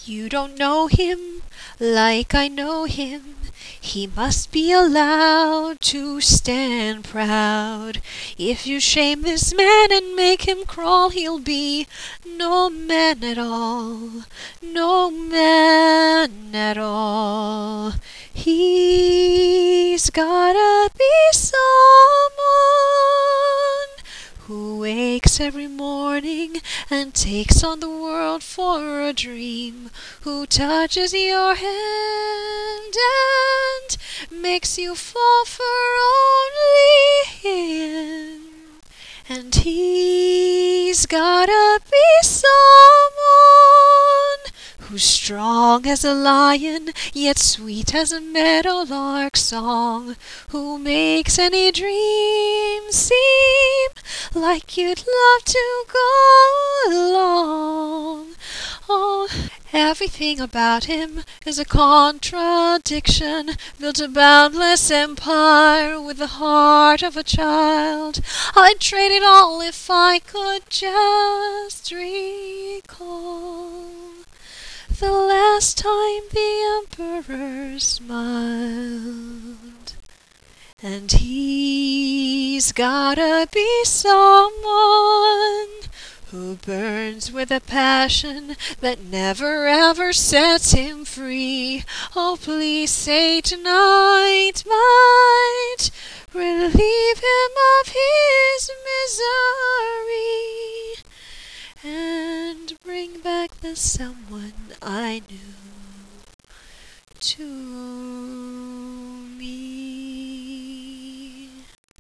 You don't know him like I know him. He must be allowed to stand proud. If you shame this man and make him crawl, he'll be no man at all, no man at all. He's gotta be someone who wakes every morning and takes on the world for a dream, who touches your hand and makes you fall for only him. And he's gotta be someone who's strong as a lion, yet sweet as a meadowlark song, who makes any dream seem like you'd love to go along. Oh, everything about him is a contradiction, built a boundless empire with the heart of a child. I'd trade it all if I could just recall the last time the emperor smiled. And he's gotta be someone who burns with a passion that never ever sets him free. Oh, please say tonight might relieve him of his misery and bring back the someone I knew too.